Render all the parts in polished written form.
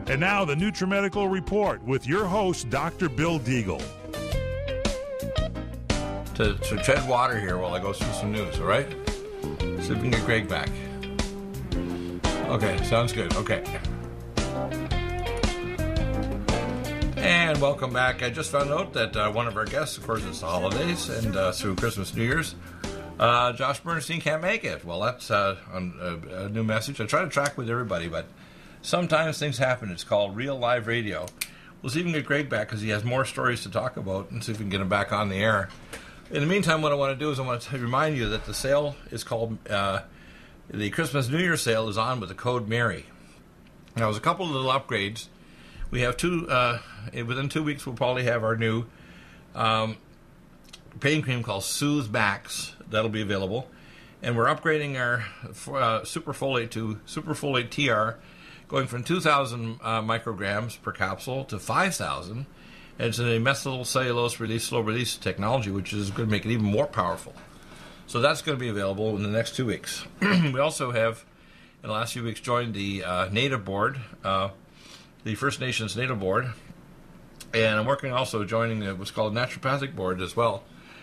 And now the NutriMedical Report with your host, Dr. Bill Deagle. To tread water here while I go through some news, all right? See if we can get Greg back. Okay, sounds good. Okay. And welcome back. I just found out that one of our guests, of course, it's the holidays and through Christmas, New Year's, Josh Bernstein can't make it. Well, that's on a new message. I try to track with everybody, but sometimes things happen. It's called real live radio. We'll see if we can get Greg back because he has more stories to talk about and see if we can get him back on the air. In the meantime, what I want to do is I want to remind you that the sale is called, the Christmas New Year sale is on with the code MARY. Now, there's a couple of little upgrades. We have within 2 weeks, we'll probably have our new pain cream called Soothe Max. That'll be available. And we're upgrading our Superfolate to Superfolate TR, going from 2,000 micrograms per capsule to 5,000. And it's a methyl cellulose slow release technology, which is going to make it even more powerful. So that's going to be available in the next 2 weeks. We also have, in the last few weeks, joined the Native Board, the First Nations Native Board. And I'm working also joining what's called a Naturopathic Board as well.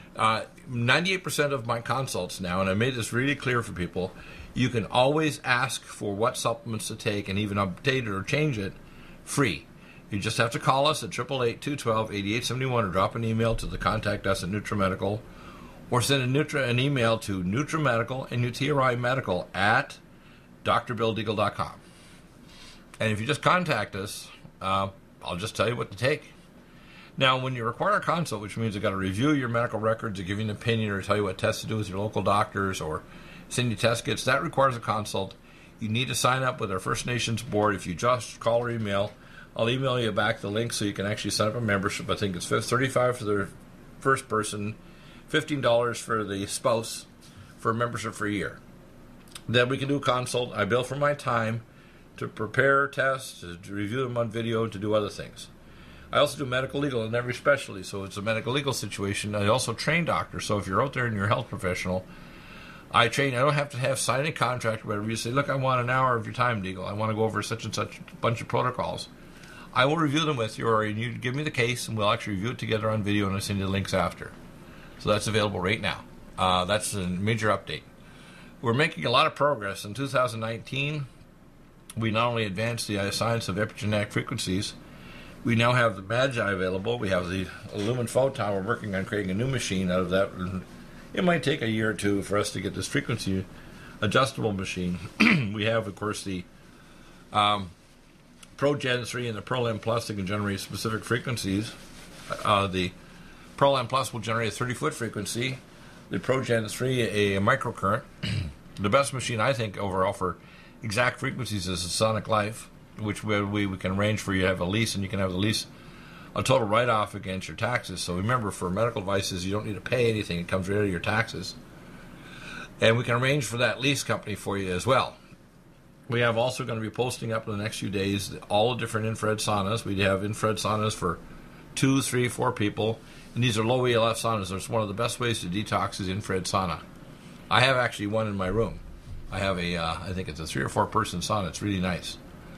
98% of my consults now, and I made this really clear for people, you can always ask for what supplements to take and even update it or change it free. You just have to call us at 888-212-8871 or drop an email to the contact us at NutriMedical or send an email to NutriMedical, N-U-T-R-I medical at drbilldeagle.com. And if you just contact us, I'll just tell you what to take. Now, when you require a consult, which means I've got to review your medical records or give you an opinion or tell you what tests to do with your local doctors or send you test kits, that requires a consult. You need to sign up with our First Nations board. If you just call or email, I'll email you back the link so you can actually sign up a membership. I think it's $35 for the first person, $15 for the spouse for a membership for a year. Then we can do a consult. I bill for my time to prepare tests, to review them on video, and to do other things. I also do medical legal in every specialty, so it's a medical legal situation. I also train doctors, so if you're out there and you're a health professional, I train. I don't have to sign a contract or whatever. You say, look, I want an hour of your time, Deagle. I want to go over such and such bunch of protocols. I will review them with you, or you give me the case, and we'll actually review it together on video, and I'll send you the links after. So that's available right now. That's a major update. We're making a lot of progress. In 2019, we not only advanced the science of epigenetic frequencies, we now have the Magi available. We have the Lumen Photon. We're working on creating a new machine out of that. It might take a year or two for us to get this frequency adjustable machine. We have, of course, the Pro Gen 3 and the Pearl M Plus that can generate specific frequencies. The Pearl M Plus will generate a 30-foot frequency. The Pro Gen 3, a microcurrent. The best machine, I think, overall for exact frequencies is the Sonic Life, which we can arrange for you to have a lease, and you can have the lease a total write-off against your taxes. So remember, for medical devices, you don't need to pay anything. It comes right out of your taxes. And we can arrange for that lease company for you as well. We have also going to be posting up in the next few days all the different infrared saunas. We have infrared saunas for 2, 3, 4 people. And these are low ELF saunas. It's one of the best ways to detox is infrared sauna. I have actually one in my room. I have I think it's a 3 or 4 person sauna. It's really nice.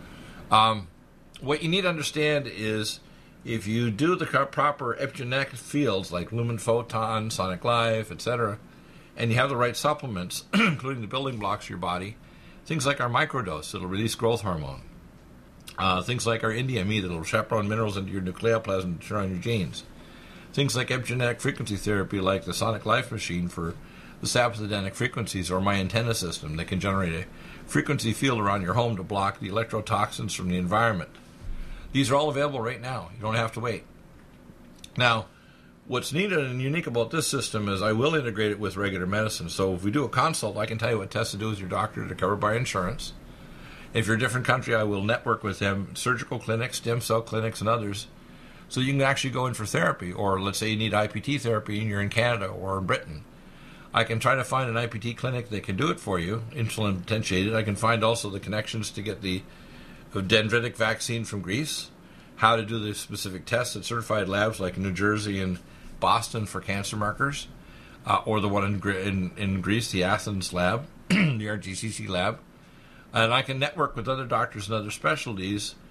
What you need to understand is if you do the proper epigenetic fields like Lumen Photon, Sonic Life, etc., and you have the right supplements, including the building blocks of your body, things like our microdose that'll release growth hormone, things like our NDME that'll chaperone minerals into your nucleoplasm and turn on your genes, things like epigenetic frequency therapy like the Sonic Life machine for the sapophytic frequencies, or my antenna system that can generate a frequency field around your home to block the electrotoxins from the environment. These are all available right now. You don't have to wait. Now, what's neat and unique about this system is I will integrate it with regular medicine. So if we do a consult, I can tell you what tests to do with your doctor that are covered by insurance. If you're a different country, I will network with them, surgical clinics, stem cell clinics, and others, so you can actually go in for therapy. Or let's say you need IPT therapy and you're in Canada or in Britain. I can try to find an IPT clinic that can do it for you, insulin potentiated. I can find also the connections to get the dendritic vaccine from Greece, how to do the specific tests at certified labs like New Jersey and Boston for cancer markers, or the one in Greece, the Athens lab, the RGCC lab. And I can network with other doctors and other specialties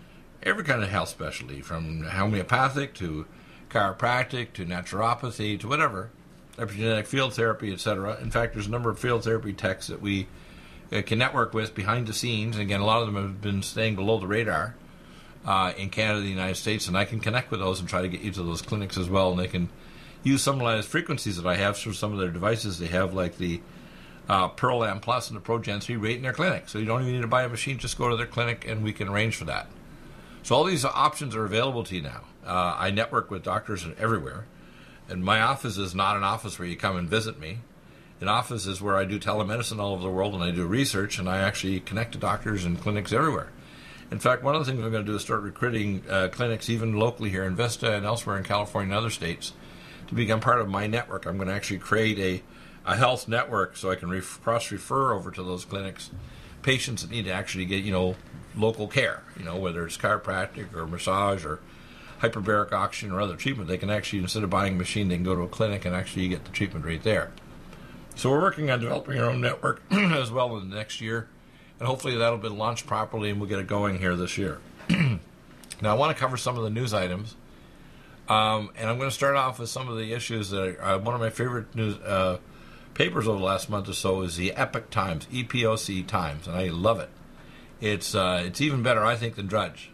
every kind of health specialty, from homeopathic to chiropractic to naturopathy to whatever, epigenetic field therapy, etc. In fact, there's a number of field therapy techs that we can network with behind the scenes. And again, a lot of them have been staying below the radar in Canada, the United States, and I can connect with those and try to get you to those clinics as well. And they can use some of those frequencies that I have through some of their devices they have, like the Pearl M Plus and the Pro Gen 3 right in their clinic. So you don't even need to buy a machine, just go to their clinic and we can arrange for that. So all these options are available to you now. I network with doctors everywhere. And my office is not an office where you come and visit me. An office is where I do telemedicine all over the world, and I do research, and I actually connect to doctors and clinics everywhere. In fact, one of the things I'm going to do is start recruiting clinics, even locally here in Vista and elsewhere in California and other states, to become part of my network. I'm going to actually create a health network so I can cross-refer over to those clinics patients that need to actually get, local care, whether it's chiropractic or massage or hyperbaric oxygen or other treatment. They can actually, instead of buying a machine, they can go to a clinic and actually get the treatment right there. So we're working on developing our own network as well in the next year, and hopefully that'll be launched properly and we'll get it going here this year. Now, I want to cover some of the news items, and I'm going to start off with some of the issues that are one of my favorite news papers over the last month or so is the Epoch Times, EPOC Times, and I love it. It's even better, I think, than Drudge.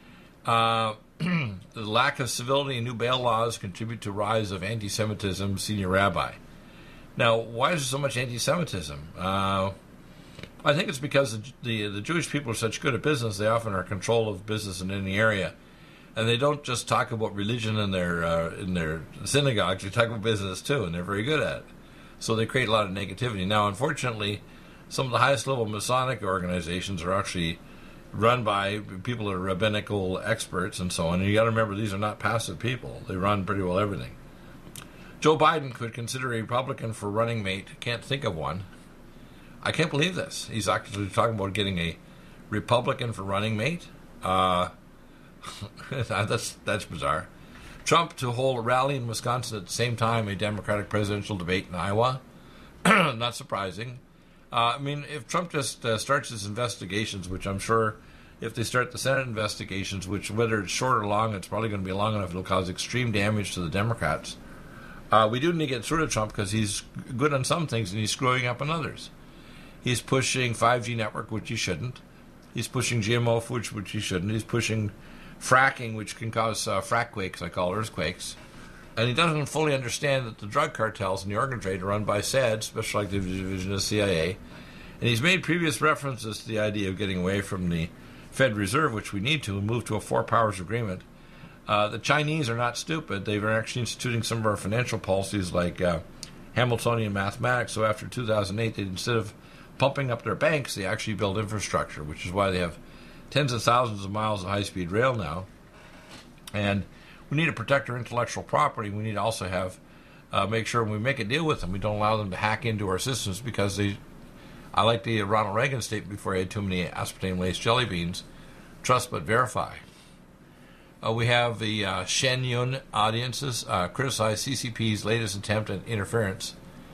The lack of civility and new bail laws contribute to rise of anti-Semitism, senior rabbi. Now, why is there so much anti-Semitism? I think it's because the Jewish people are such good at business. They often are in control of business in any area, and they don't just talk about religion in their synagogues. They talk about business too, and they're very good at it. So they create a lot of negativity. Now, unfortunately, some of the highest level Masonic organizations are actually run by people that are rabbinical experts and so on. And you got to remember, these are not passive people. They run pretty well everything. Joe Biden could consider a Republican for running mate. Can't think of one. I can't believe this. He's actually talking about getting a Republican for running mate. That's bizarre. Trump to hold a rally in Wisconsin at the same time a Democratic presidential debate in Iowa. Not surprising. If Trump just starts his investigations, which I'm sure if they start the Senate investigations, which whether it's short or long, it's probably going to be long enough, it'll cause extreme damage to the Democrats. We do need to get through to Trump because he's good on some things and he's screwing up on others. He's pushing 5G network, which he shouldn't. He's pushing GMO foods, which he shouldn't. He's pushing fracking, which can cause frackquakes, I call earthquakes. And he doesn't fully understand that the drug cartels and the organ trade are run by SAD, Special Activities Division of the CIA. And he's made previous references to the idea of getting away from the Fed Reserve, which we need to, and move to a four powers agreement. The Chinese are not stupid. They've been actually instituting some of our financial policies like Hamiltonian mathematics. So after 2008, instead of pumping up their banks, they actually build infrastructure, which is why they have tens of thousands of miles of high-speed rail now. And we need to protect our intellectual property. We need to also have make sure when we make a deal with them, we don't allow them to hack into our systems because I like the Ronald Reagan statement before he had too many aspartame-laced jelly beans, trust but verify. We have the Shen Yun audiences criticize CCP's latest attempt at interference,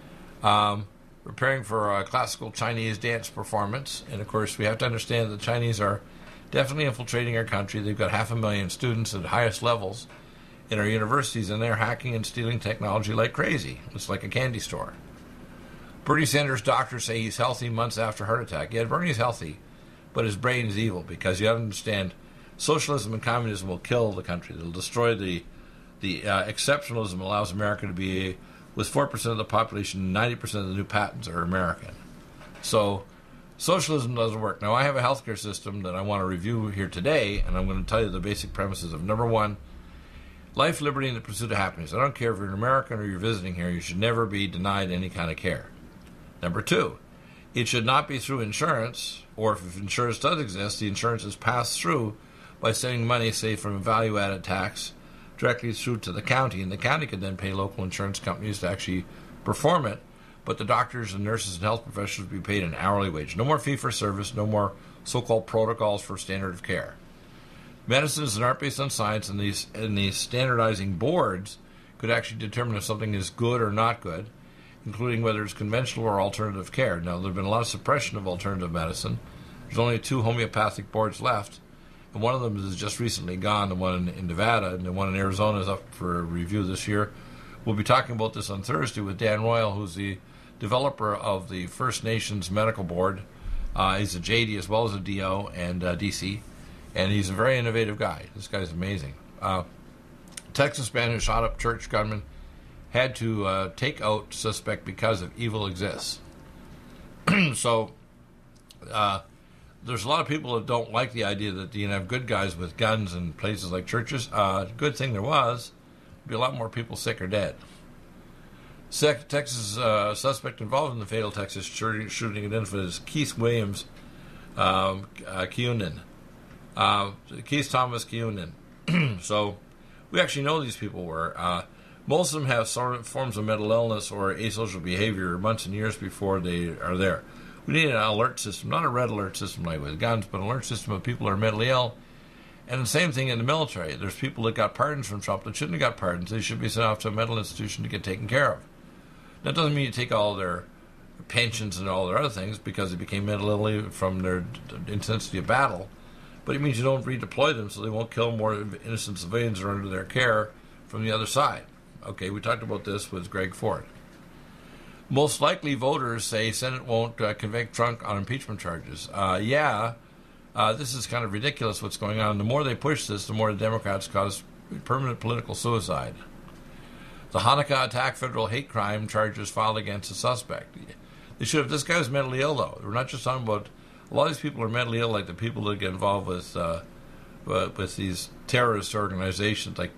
preparing for a classical Chinese dance performance. And, of course, we have to understand that the Chinese are definitely infiltrating our country. They've got 500,000 students at the highest levels in our universities, and they're hacking and stealing technology like crazy. It's like a candy store. Bernie Sanders' doctors say he's healthy months after heart attack. Yeah, Bernie's healthy, but his brain is evil because you have to understand socialism and communism will kill the country. They'll destroy the exceptionalism allows America to be, with 4% of the population, 90% of the new patents are American. So socialism doesn't work. Now, I have a healthcare system that I want to review here today, and I'm going to tell you the basic premises of, number one, life, liberty, and the pursuit of happiness. I don't care if you're an American or you're visiting here, you should never be denied any kind of care. Number two, it should not be through insurance, or if insurance does exist, the insurance is passed through by sending money, say, from a value-added tax directly through to the county, and the county can then pay local insurance companies to actually perform it, but the doctors and nurses and health professionals will be paid an hourly wage. No more fee-for-service, no more so-called protocols for standard of care. Medicine is an art based on science, and these standardizing boards could actually determine if something is good or not good, including whether it's conventional or alternative care. Now, there have been a lot of suppression of alternative medicine. There's only 2 homeopathic boards left, One of them is just recently gone, the one in Nevada, and the one in Arizona is up for review this year. We'll be talking about this on Thursday with Dan Royal, who's the developer of the First Nations Medical Board. He's a JD as well as a DO and DC, and he's a very innovative guy. This guy's amazing. Texas man who shot up church gunman had to take out suspect because of evil exists. So there's a lot of people that don't like the idea that you can have good guys with guns in places like churches. Good thing there was. There'd be a lot more people sick or dead. Texas suspect involved in the fatal Texas shooting identified as Keith Williams Keunen. Keith Thomas Keunen. So we actually know these people were. Most of them have forms of mental illness or asocial behavior months and years before they are there. We need an alert system, not a red alert system like with guns, but an alert system of people who are mentally ill. And the same thing in the military. There's people that got pardons from Trump that shouldn't have got pardons. They should be sent off to a mental institution to get taken care of. That doesn't mean you take all their pensions and all their other things because they became mentally ill from their intensity of battle. But it means you don't redeploy them so they won't kill more innocent civilians that are under their care from the other side. Okay, we talked about this with Greg Ford. Most likely voters say Senate won't convict Trump on impeachment charges. This is kind of ridiculous what's going on. The more they push this, the more the Democrats cause permanent political suicide. The Hanukkah attack federal hate crime charges filed against the suspect. They should have. This guy was mentally ill, though. We're not just talking about. A lot of these people are mentally ill, like the people that get involved with these terrorist organizations, like,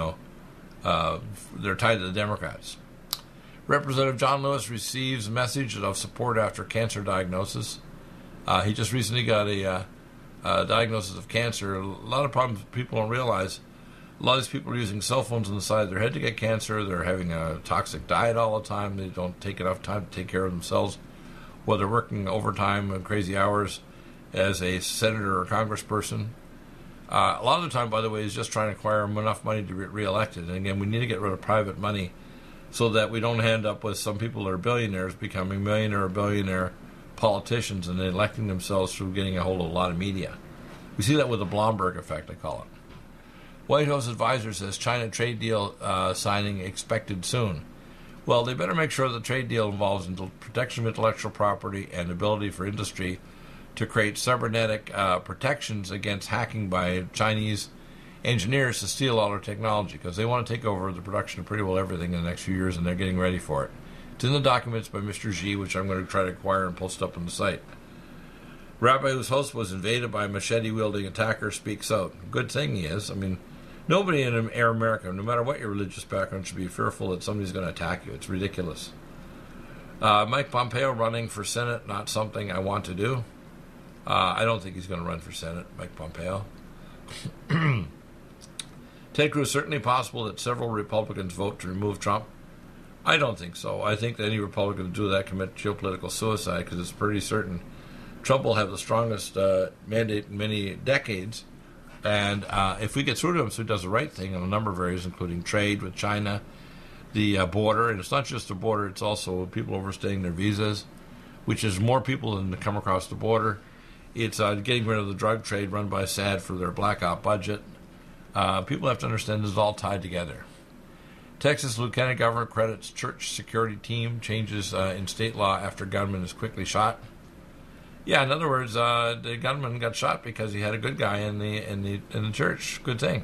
they're tied to the Democrats. Representative John Lewis receives a message of support after cancer diagnosis. He just recently got a diagnosis of cancer. A lot of problems people don't realize. A lot of these people are using cell phones on the side of their head to get cancer. They're having a toxic diet all the time. They don't take enough time to take care of themselves. While they're working overtime and crazy hours as a senator or congressperson. A lot of the time, by the way, is just trying to acquire enough money to get reelected. And again, we need to get rid of private money so that we don't end up with some people that are billionaires becoming millionaire or billionaire politicians and electing themselves through getting a hold of a lot of media. We see that with the Blomberg effect, I call it. White House advisor says China trade deal signing expected soon. Well, they better make sure the trade deal involves protection of intellectual property and ability for industry to create cybernetic protections against hacking by Chinese engineers to steal all our technology, because they want to take over the production of pretty well everything in the next few years, and they're getting ready for it. It's in the documents by Mr. Xi, which I'm going to try to acquire and post up on the site. Rabbi whose house was invaded by a machete-wielding attacker speaks out. Good thing he is. I mean, nobody in America, no matter what your religious background, should be fearful that somebody's going to attack you. It's ridiculous. Mike Pompeo running for Senate, not something I want to do. I don't think he's going to run for Senate, Mike Pompeo. Ted Cruz, certainly possible that several Republicans vote to remove Trump. I don't think so. I think that any Republican to do that commit geopolitical suicide, because it's pretty certain Trump will have the strongest mandate in many decades. And if we get through to him so he does the right thing on a number of areas, including trade with China, the border, and it's not just the border, it's also people overstaying their visas, which is more people than come across the border. It's getting rid of the drug trade run by SAD for their blackout budget. People have to understand this is all tied together. Texas Lieutenant Governor credits church security team, changes in state law after gunman is quickly shot. Yeah, in other words, the gunman got shot because he had a good guy in the church. Good thing.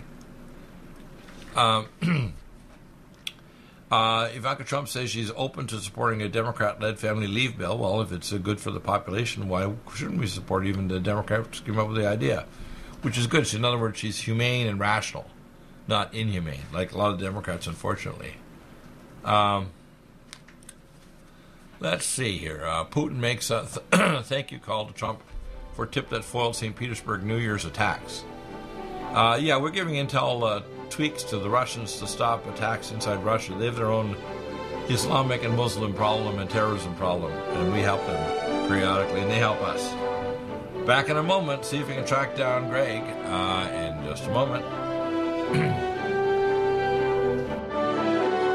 Ivanka Trump says she's open to supporting a Democrat-led family leave bill. Well, if it's good for the population, why shouldn't we support even the Democrats came up with the idea? Which is good. So in other words, she's humane and rational, not inhumane, like a lot of Democrats, unfortunately. Let's see here. Putin makes a thank you call to Trump for a tip that foiled St. Petersburg New Year's attacks. We're giving intel tweaks to the Russians to stop attacks inside Russia. They have their own Islamic and Muslim problem and terrorism problem, and we help them periodically, and they help us. Back in a moment, see if we can track down Greg in just a moment.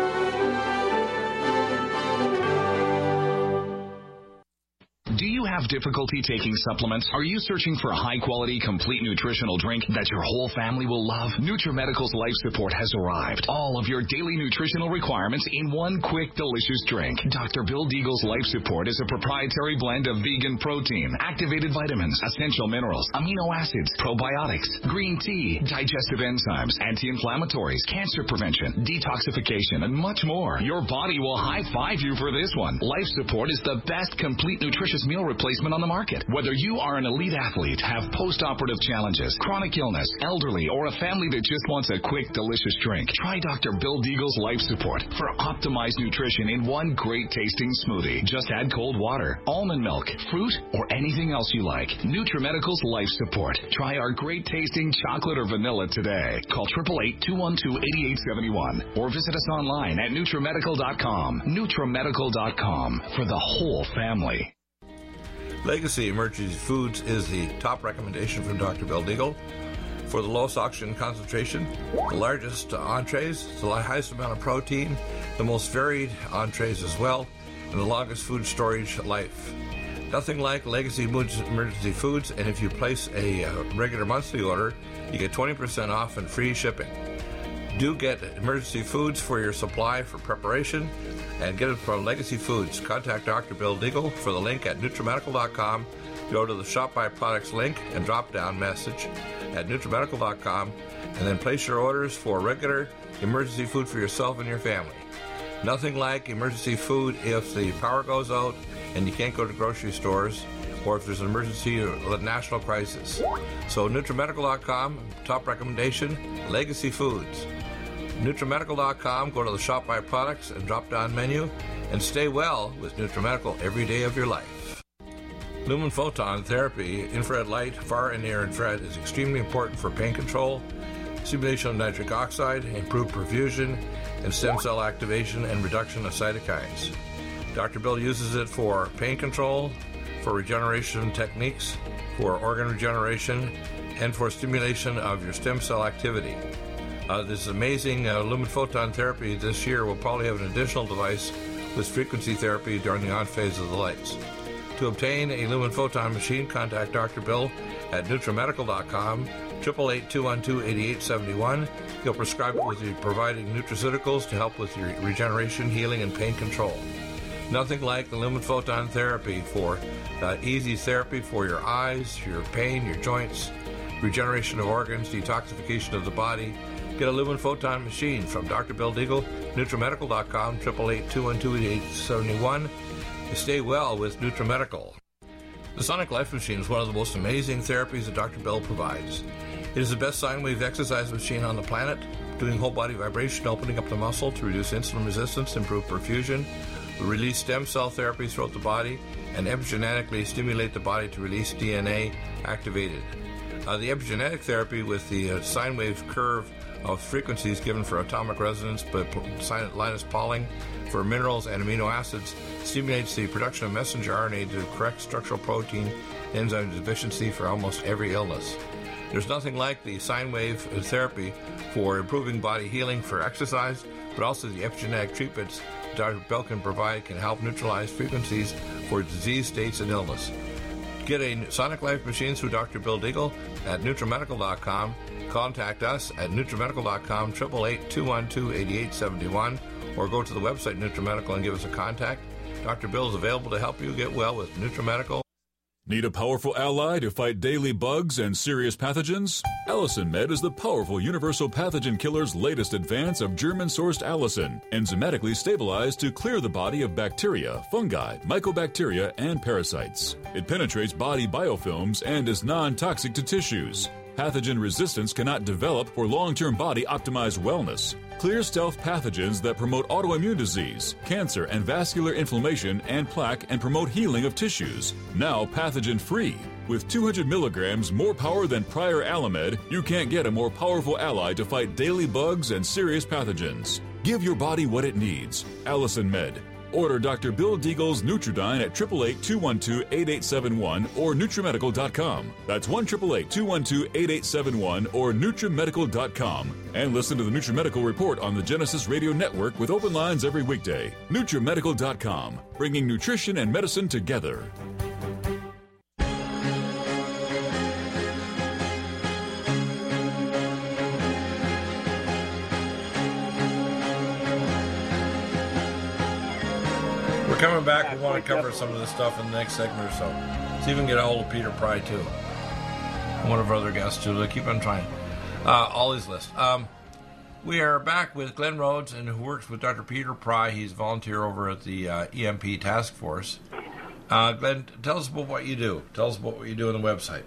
Do you have difficulty taking supplements? Are you searching for a high-quality, complete nutritional drink that your whole family will love? NutriMedical's Life Support has arrived. All of your daily nutritional requirements in one quick, delicious drink. Dr. Bill Deagle's Life Support is a proprietary blend of vegan protein, activated vitamins, essential minerals, amino acids, probiotics, green tea, digestive enzymes, anti-inflammatories, cancer prevention, detoxification, and much more. Your body will high-five you for this one. Life Support is the best complete nutritious meal replacement on the market. Whether you are an elite athlete, have post-operative challenges, chronic illness, elderly, or a family that just wants a quick, delicious drink, try Dr. Bill Deagle's Life Support for optimized nutrition in one great-tasting smoothie. Just add cold water, almond milk, fruit, or anything else you like. NutriMedical's Life Support. Try our great-tasting chocolate or vanilla today. Call 888-212-8871 or visit us online at NutriMedical.com. NutriMedical.com for the whole family. Legacy Emergency Foods is the top recommendation from Dr. Bill Deagle for the lowest oxygen concentration, the largest entrees, the highest amount of protein, the most varied entrees as well, and the longest food storage life. Nothing like Legacy Emergency Foods, and if you place a regular monthly order, you get 20% off and free shipping. Do get Emergency Foods for your supply for preparation, and get it from Legacy Foods. Contact Dr. Bill Deagle for the link at NutriMedical.com. Go to the Shop by Products link and drop-down message at NutriMedical.com, and then place your orders for regular emergency food for yourself and your family. Nothing like emergency food if the power goes out and you can't go to grocery stores, or if there's an emergency or a national crisis. So NutriMedical.com, top recommendation, Legacy Foods. NutriMedical.com, go to the Shop by Products and drop-down menu, and stay well with NutriMedical every day of your life. Lumen photon therapy, infrared light, far and near infrared, is extremely important for pain control, stimulation of nitric oxide, improved perfusion, and stem cell activation and reduction of cytokines. Dr. Bill uses it for pain control, for regeneration techniques, for organ regeneration, and for stimulation of your stem cell activity. This amazing Lumen photon therapy this year will probably have an additional device with frequency therapy during the on phase of the lights. To obtain a Lumen photon machine, contact Dr. Bill at NutriMedical.com, 888-212-8871. He'll prescribe it with you providing nutraceuticals to help with your regeneration, healing, and pain control. Nothing like the Lumen photon therapy for easy therapy for your eyes, your pain, your joints, regeneration of organs, detoxification of the body. Get a Lumen photon machine from Dr. Bill Deagle, NutriMedical.com, 888-212-8871. Stay well with NutriMedical. The Sonic Life Machine is one of the most amazing therapies that Dr. Bill provides. It is the best sine wave exercise machine on the planet, doing whole body vibration, opening up the muscle to reduce insulin resistance, improve perfusion, release stem cell therapies throughout the body, and epigenetically stimulate the body to release DNA activated. The epigenetic therapy with the sine wave curve of frequencies given for atomic resonance by Linus Pauling for minerals and amino acids stimulates the production of messenger RNA to correct structural protein enzyme deficiency for almost every illness. There's nothing like the sine wave therapy for improving body healing for exercise, but also the epigenetic treatments Dr. Bill can provide can help neutralize frequencies for disease states and illness. Get a Sonic Life machine through Dr. Bill Deagle at NutriMedical.com. Contact us at NutriMedical.com, 888-212-8871, or go to the website NutriMedical and give us a contact. Dr. Bill is available to help you get well with NutriMedical. Need a powerful ally to fight daily bugs and serious pathogens? Allicin Med is the powerful universal pathogen killer's latest advance of German-sourced allicin, enzymatically stabilized to clear the body of bacteria, fungi, mycobacteria, and parasites. It penetrates body biofilms and is non-toxic to tissues. Pathogen resistance cannot develop for long-term body-optimized wellness. Clear stealth pathogens that promote autoimmune disease, cancer, and vascular inflammation and plaque and promote healing of tissues. Now pathogen-free. With 200 milligrams more power than prior Alamed, you can't get a more powerful ally to fight daily bugs and serious pathogens. Give your body what it needs. Allicin Med. Order Dr. Bill Deagle's Nutridyne at 888-212-8871 or NutriMedical.com. That's 1-888-212-8871 or NutriMedical.com. And listen to the NutriMedical Report on the Genesis Radio Network with open lines every weekday. NutriMedical.com, bringing nutrition and medicine together. coming back, we want to cover some of this stuff in the next segment or so. See if we can get a hold of Peter Pry, too. One of our other guests, too. They keep on trying. All these lists. We are back with Glenn Rhodes, and who works with Dr. Peter Pry. He's a volunteer over at the EMP Task Force. Glenn, tell us about what you do. Tell us about what you do on the website.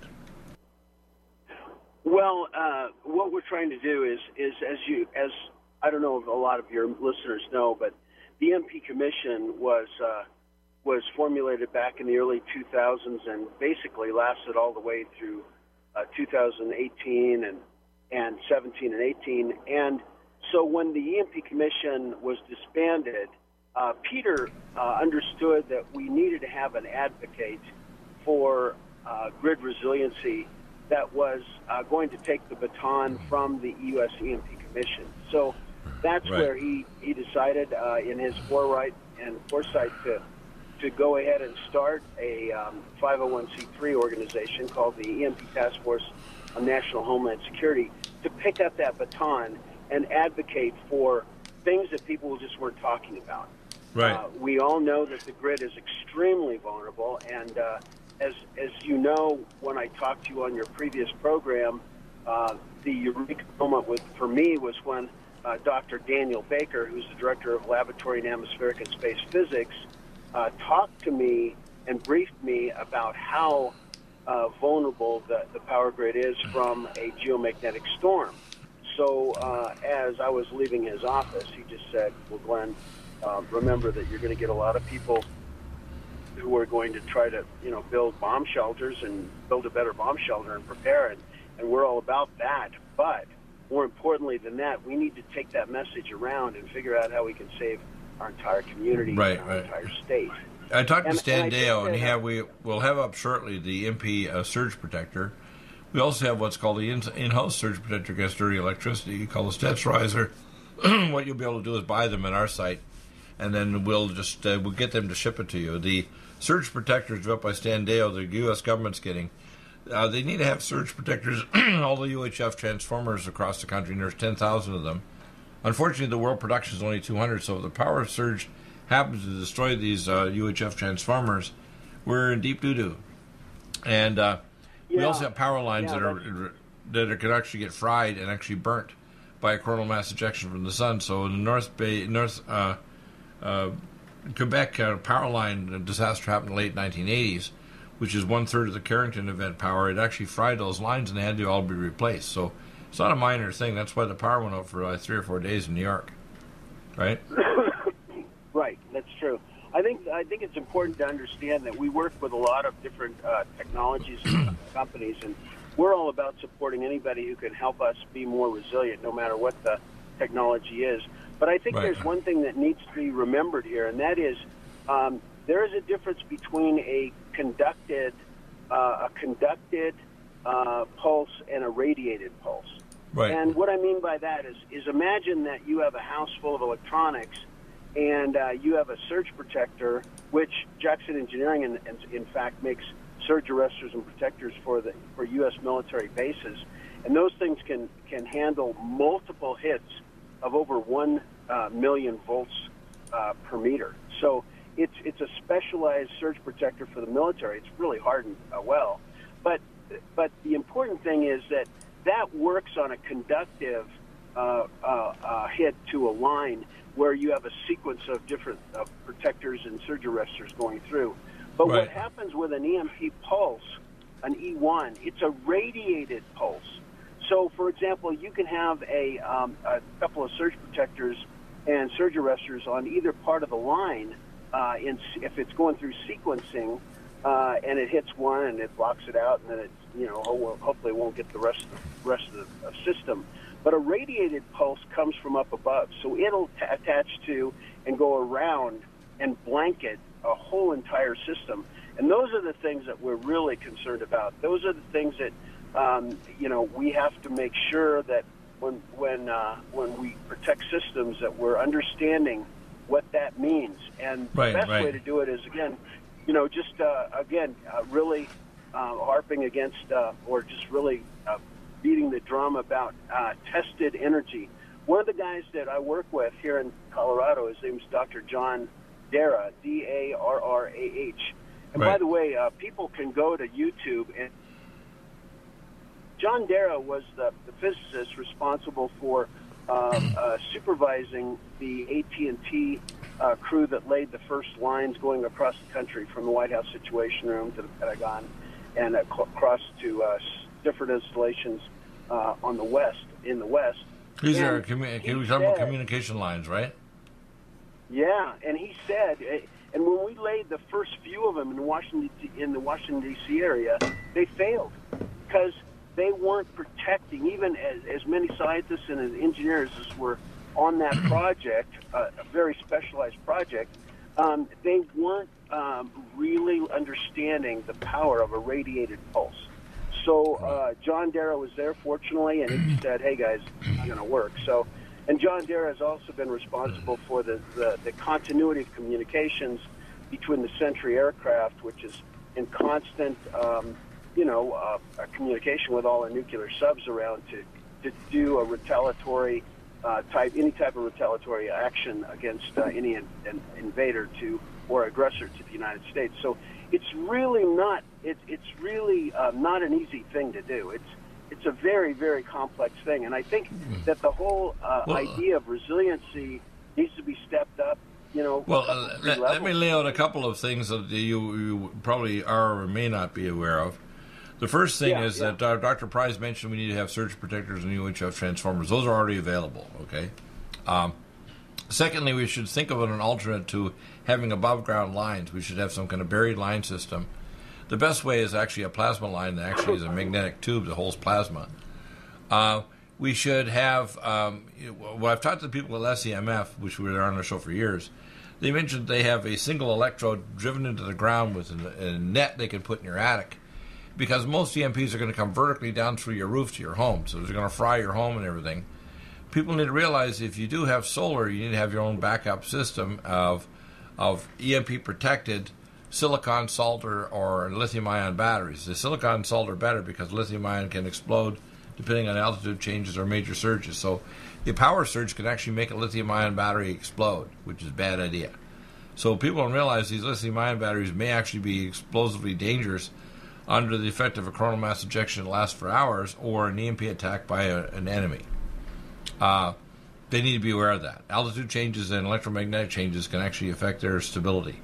Well, what we're trying to do is as I don't know if a lot of your listeners know, but the EMP Commission was formulated back in the early 2000s and basically lasted all the way through 2018 and 17 and 18. And so when the EMP Commission was disbanded, Peter understood that we needed to have an advocate for grid resiliency that was going to take the baton from the U.S. EMP Commission. So that's where he decided in his foresight to go ahead and start a 501c3 organization called the EMP Task Force on National Homeland Security to pick up that baton and advocate for things that people just weren't talking about. Right. We all know that the grid is extremely vulnerable, and as you know, when I talked to you on your previous program, the eureka moment for me was when Dr. Daniel Baker, who's the director of Laboratory in Atmospheric and Space Physics, talked to me and briefed me about how vulnerable the power grid is from a geomagnetic storm. So as I was leaving his office, he just said, well, Glenn, remember that you're going to get a lot of people who are going to try to, build bomb shelters and build a better bomb shelter and prepare, and we're all about that. But more importantly than that, we need to take that message around and figure out how we can save our entire community, and our entire state. I talked to Stan Deo, and we'll have up shortly the MP surge protector. We also have what's called the in-house surge protector against dirty electricity, called the Stetsriser. What you'll be able to do is buy them at our site, and then we'll get them to ship it to you. The surge protectors developed by Stan Deo, the U.S. government's getting. They need to have surge protectors, all the UHF transformers across the country, and there's 10,000 of them. Unfortunately, the world production is only 200, so if the power surge happens to destroy these UHF transformers, we're in deep doo-doo. And we also have power lines that can actually get fried and actually burnt by a coronal mass ejection from the sun. So in the Quebec power line disaster happened in the late 1980s, which is 1/3 of the Carrington event power. It actually fried those lines, and they had to all be replaced. So it's not a minor thing. That's why the power went out for 3 or 4 days in New York, right? Right, that's true. I think it's important to understand that we work with a lot of different technologies and companies, and we're all about supporting anybody who can help us be more resilient, no matter what the technology is. But I think there's one thing that needs to be remembered here, and that is there is a difference between a conducted pulse and a radiated pulse. Right. And what I mean by that is imagine that you have a house full of electronics, and you have a surge protector, which Jackson Engineering, in fact, makes surge arresters and protectors for U.S. military bases. And those things can handle multiple hits of over 1 million volts per meter. So it's a specialized surge protector for the military. It's really hardened well. But the important thing is that works on a conductive hit to a line where you have a sequence of different protectors and surge arresters going through. But what happens with an EMP pulse, an E1, it's a radiated pulse. So, for example, you can have a couple of surge protectors and surge arresters on either part of the line if it's going through sequencing, and it hits one and it blocks it out, and then it, hopefully won't get the rest of the system. But a radiated pulse comes from up above, so it'll attach to and go around and blanket a whole entire system. And those are the things that we're really concerned about. Those are the things that we have to make sure that when we protect systems, that we're understanding what that means. And the best way to do it is really harping against or just really beating the drum about tested energy. One of the guys that I work with here in Colorado, his name's Dr. John Darrah, D-A-R-R-A-H. And by the way, people can go to YouTube. And John Darrah was the physicist responsible for supervising the AT&T crew that laid the first lines going across the country from the White House Situation Room to the Pentagon and across to different installations in the West. These are communication lines, right? Yeah, and he said, and when we laid the first few of them in the Washington D.C. area, they failed because they weren't protecting, even as many scientists and as engineers as were on that project, a very specialized project, they weren't really understanding the power of a radiated pulse. So John Darrah was there, fortunately, and he said, hey, guys, it's going to work. So, and John Darrah has also been responsible for the continuity of communications between the Sentry aircraft, which is in constant communication with all our nuclear subs around to do a retaliatory any type of retaliatory action against any invader or aggressor to the United States. So it's really not not an easy thing to do. It's a very, very complex thing, and I think that the whole idea of resiliency needs to be stepped up. Let me lay out a couple of things that you probably are or may not be aware of. The first thing is that Dr. Price mentioned we need to have surge protectors and UHF transformers. Those are already available, okay? Secondly, we should think of an alternate to having above-ground lines. We should have some kind of buried line system. The best way is actually a plasma line that actually is a magnetic tube that holds plasma. We should have, I've talked to people at SEMF, which were on the show for years. They mentioned they have a single electrode driven into the ground with a net they can put in your attic, because most EMPs are going to come vertically down through your roof to your home, so they're going to fry your home and everything. People need to realize if you do have solar, you need to have your own backup system of EMP-protected silicon salt or lithium-ion batteries. The silicon salt are better because lithium-ion can explode depending on altitude changes or major surges. So the power surge can actually make a lithium-ion battery explode, which is a bad idea. So people don't realize these lithium-ion batteries may actually be explosively dangerous under the effect of a coronal mass ejection that lasts for hours or an EMP attack by an enemy. They need to be aware of that. Altitude changes and electromagnetic changes can actually affect their stability.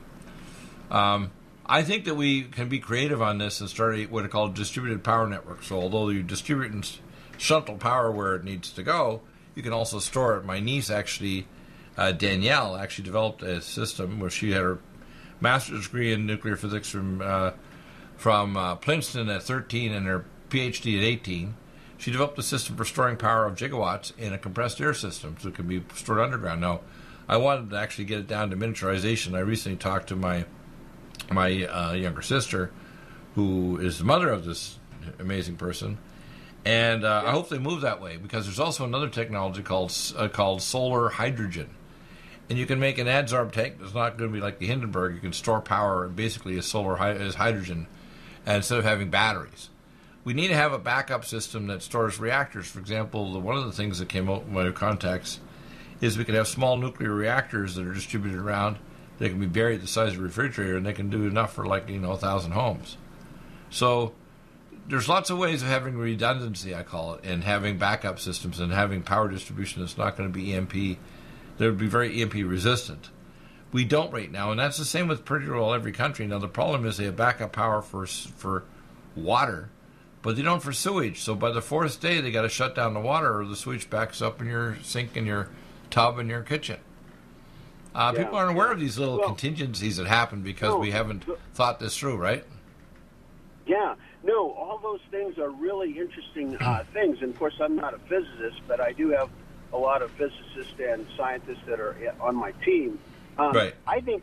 I think that we can be creative on this and start what are called distributed power networks. So although you distribute and shuttle power where it needs to go, you can also store it. My niece actually, Danielle, actually developed a system where she had her master's degree in nuclear physics from Princeton at 13 and her PhD at 18. She developed a system for storing power of gigawatts in a compressed air system so it can be stored underground. Now, I wanted to actually get it down to miniaturization. I recently talked to my younger sister, who is the mother of this amazing person, and I hope they move that way, because there's also another technology called solar hydrogen. And you can make an adsorb tank that's not going to be like the Hindenburg. You can store power basically as hydrogen, and instead of having batteries. We need to have a backup system that stores reactors. For example, one of the things that came out in my contacts is we can have small nuclear reactors that are distributed around. They can be buried the size of a refrigerator, and they can do enough for 1,000 homes. So there's lots of ways of having redundancy, I call it, and having backup systems and having power distribution that's not going to be EMP. That would be very EMP resistant. We don't right now, and that's the same with pretty well every country. Now the problem is they have backup power for water, but they don't for sewage. So by the fourth day, they got to shut down the water, or the sewage backs up in your sink, in your tub, in your kitchen. People aren't aware of these little contingencies that happen because we haven't thought this through, right? Yeah. No, all those things are really interesting things. And, of course, I'm not a physicist, but I do have a lot of physicists and scientists that are on my team. Right. I think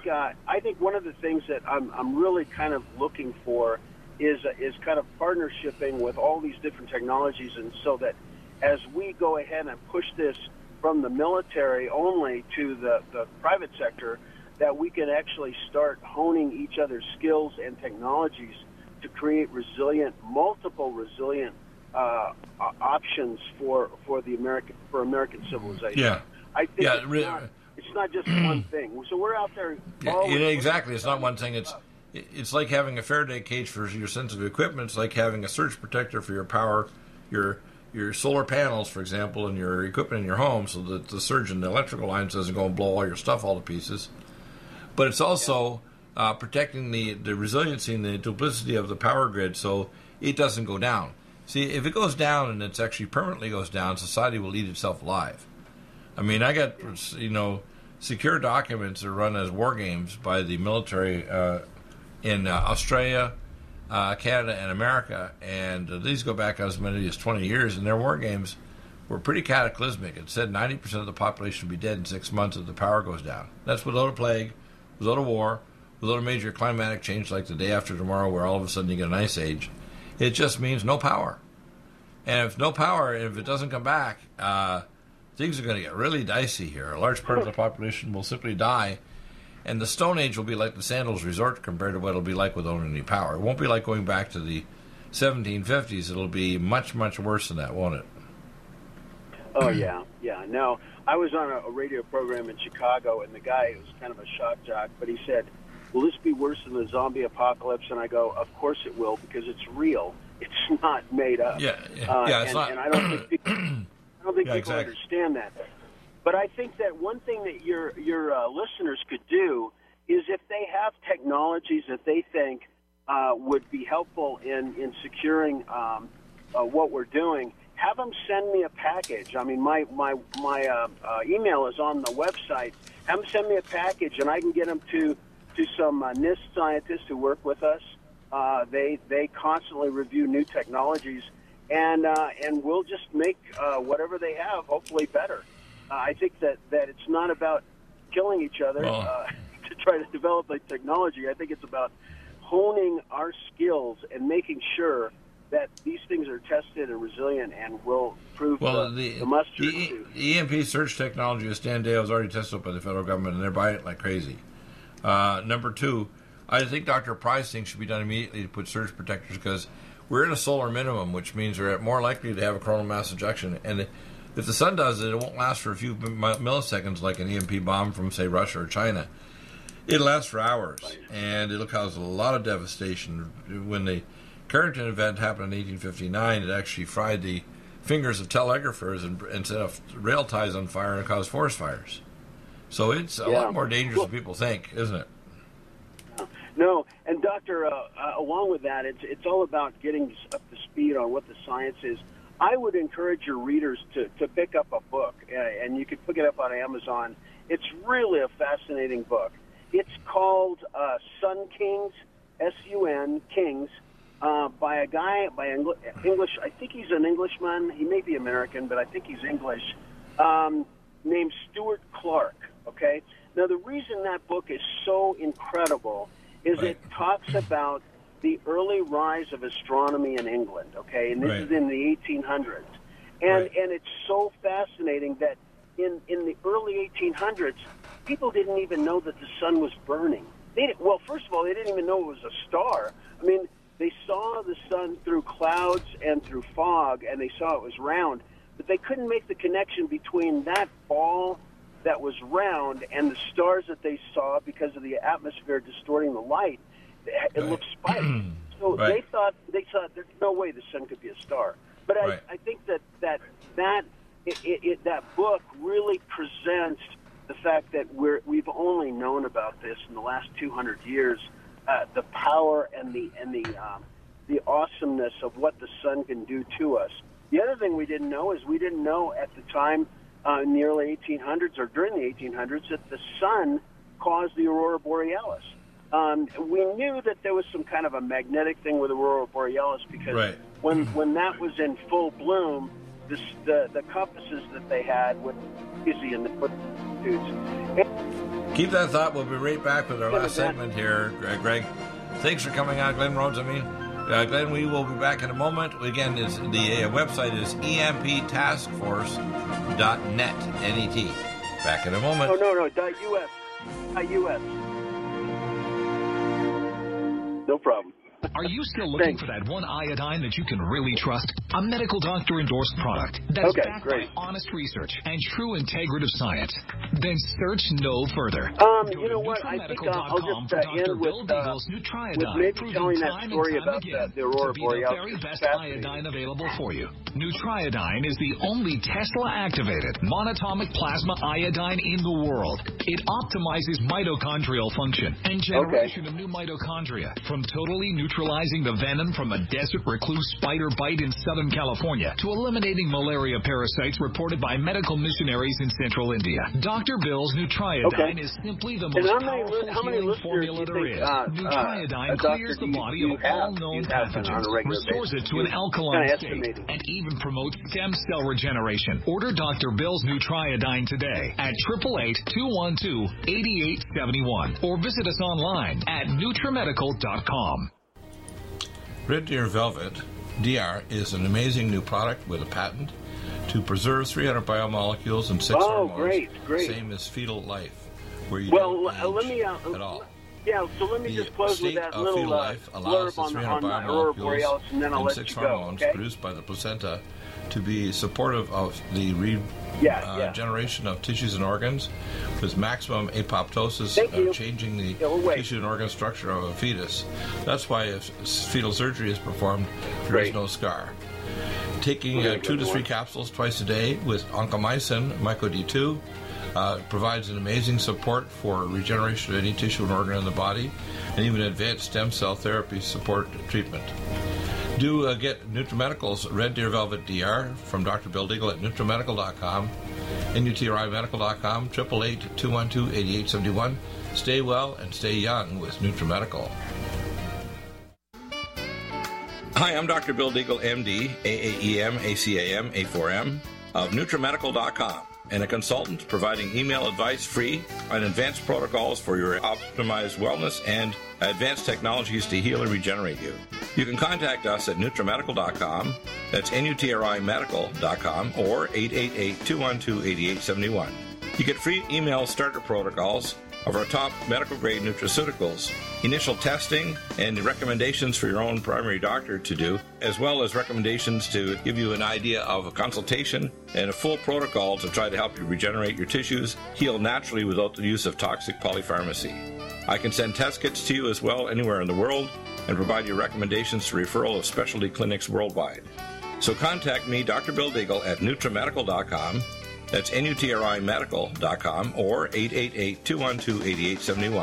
one of the things that I'm really kind of looking for is kind of partnershiping with all these different technologies, and so that as we go ahead and push this from the military only to the private sector, that we can actually start honing each other's skills and technologies to create multiple resilient options for American civilization. Yeah. I think It's not just one thing. So we're out there. Exactly. It's not one thing. It's like having a Faraday cage for your sensitive equipment. It's like having a surge protector for your power, your solar panels, for example, and your equipment in your home, so that the surge in the electrical lines doesn't go and blow all your stuff all to pieces. But it's also protecting the resiliency and the duplicity of the power grid, so it doesn't go down. See, if it goes down and it's actually permanently goes down, society will eat itself alive. I mean, I got secure documents are run as war games by the military in Australia, Canada, and America, and these go back as many as 20 years, and their war games were pretty cataclysmic. It said 90% of the population would be dead in 6 months if the power goes down. That's without a plague, without a war, without a major climatic change like the day after tomorrow where all of a sudden you get an ice age. It just means no power. And if no power, if it doesn't come back, things are going to get really dicey here. A large part of the population will simply die, and the Stone Age will be like the Sandals Resort compared to what it'll be like without any power. It won't be like going back to the 1750s. It'll be much, much worse than that, won't it? Oh, yeah. No, I was on a radio program in Chicago, and the guy was kind of a shock jock, but he said, will this be worse than the zombie apocalypse? And I go, of course it will, because it's real. It's not made up. It's not. And I don't think people, people exactly. understand that. But I think that one thing that your listeners could do is if they have technologies that they think would be helpful in securing what we're doing, have them send me a package. I mean, my email is on the website. Have them send me a package, and I can get them to some NIST scientists who work with us. They constantly review new technologies, and we'll just make whatever they have hopefully better. I think that it's not about killing each other to try to develop the technology. I think it's about honing our skills and making sure that these things are tested and resilient and will prove the mustard. The EMP search technology of Stan Deyo is already tested by the federal government, and they're buying it like crazy. Number two, I think Dr. Price thinks should be done immediately to put surge protectors, because we're in a solar minimum, which means we're more likely to have a coronal mass ejection. And if the sun does it, it won't last for a few milliseconds like an EMP bomb from, say, Russia or China. It'll last for hours, and it'll cause a lot of devastation. When the Carrington event happened in 1859, it actually fried the fingers of telegraphers and set off rail ties on fire and caused forest fires. So it's a lot more dangerous than people think, isn't it? No, and Doctor, along with that, it's all about getting up to speed on what the science is. I would encourage your readers to pick up a book, and you could pick it up on Amazon. It's really a fascinating book. It's called Sun Kings, S-U-N, Kings, by a guy, by English, I think he's an Englishman. He may be American, but I think he's English, named Stuart Clark, okay? Now, the reason that book is so incredible is it talks about the early rise of astronomy in England, okay? And this is in the 1800s. And it's so fascinating that in the early 1800s, people didn't even know that the sun was burning. Well, first of all, they didn't even know it was a star. I mean, they saw the sun through clouds and through fog, and they saw it was round, but they couldn't make the connection between that ball that was round and the stars that they saw because of the atmosphere distorting the light. It looked spiked. So they thought there's no way the sun could be a star. But I think that book really presents the fact that we've only known about this in the last 200 years, the power and the awesomeness of what the sun can do to us. The other thing we didn't know is we didn't know at the time in the early 1800s or during the 1800s that the sun caused the aurora borealis. We knew that there was some kind of a magnetic thing with aurora borealis because when that was in full bloom, the compasses that they had were easy in the altitudes. Keep that thought. We'll be right back with our last segment here, Greg. Thanks for coming on, Glenn Rhodes. Glenn, we will be back in a moment. Again, the website is emptaskforce.net, N-E-T. Back in a moment. Oh, no, .us. .us. No problem. Are you still looking for that one iodine that you can really trust? A medical doctor-endorsed product that's backed by honest research and true integrative science? Then search no further. You know what? I think I'll just end with maybe telling that story about the Aurora Borealis. The very best iodine available for you. Nutriodine is the only Tesla-activated monatomic plasma iodine in the world. It optimizes mitochondrial function and generation of new mitochondria, from totally neutralizing the venom from a desert recluse spider bite in Southern California to eliminating malaria parasites reported by medical missionaries in Central India. Dr. Bill's Nutriodine is simply the most powerful healing formula there is. Nutriodine clears the body of all known pathogens, restores it to an alkaline state, and even promotes stem cell regeneration. Order Dr. Bill's Nutriodine today at 888-212-8871 or visit us online at NutriMedical.com. Red Deer Velvet DR is an amazing new product with a patent to preserve 300 biomolecules and 6 hormones, same as fetal life, where you don't age at all. Yeah, so let me just close with that little allows blurb the 300 Aurora Borealis, and then I'll let 6 you go. hormones produced by the placenta to be supportive of the regeneration of tissues and organs, with maximum apoptosis, changing the tissue and organ structure of a fetus. That's why if fetal surgery is performed, there is no scar. Taking 2 to 3 capsules twice a day with oncomycin, myco-D2, provides an amazing support for regeneration of any tissue and organ in the body, and even advanced stem cell therapy support treatment. Do get NutriMedical's Red Deer Velvet DR from Dr. Bill Deagle at NutriMedical.com, NutriMedical.com, 888-212-8871. Stay well and stay young with NutriMedical. Hi, I'm Dr. Bill Deagle, MD, AAEM, ACAM, A4M, of NutriMedical.com, and a consultant providing email advice free on advanced protocols for your optimized wellness and advanced technologies to heal and regenerate you. You can contact us at NutriMedical.com, that's NutriMedical.com, or 888-212-8871. You get free email starter protocols of our top medical-grade nutraceuticals, initial testing, and recommendations for your own primary doctor to do, as well as recommendations to give you an idea of a consultation and a full protocol to try to help you regenerate your tissues, heal naturally without the use of toxic polypharmacy. I can send test kits to you as well anywhere in the world and provide you recommendations to referral of specialty clinics worldwide. So contact me, Dr. Bill Deagle, at NutriMedical.com. That's NutriMedical.com, or 888-212-8871.